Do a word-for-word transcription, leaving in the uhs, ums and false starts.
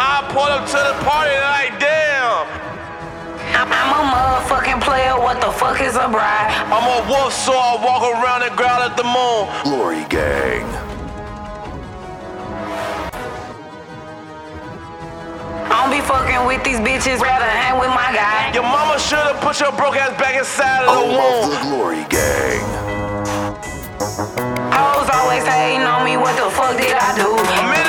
I pull up to the party like damn. I'm a motherfucking player, what the fuck is a bride? I'm a wolf, so I walk around and growl at the moon. Glory Gang. I don't be fucking with these bitches, rather hang with my guy. Your mama should've put your broke ass back inside of the Home of womb. the Glory Gang. Hoes always hating on me, what the fuck did I do? I'm